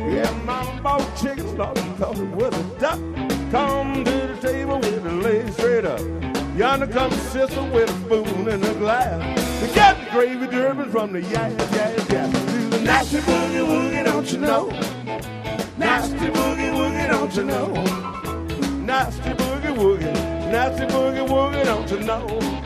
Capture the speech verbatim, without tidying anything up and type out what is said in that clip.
Yeah, mama bought chicken, started talking with a duck. Come to the table with the legs straight up. Yonder comes sister with a spoon and a glass. To get the gravy dripping from the yak, yak, yak. Do the nasty boogie woogie, don't you know? Nasty boogie woogie, don't you know? Nasty boogie woogie, nasty boogie woogie, don't you know?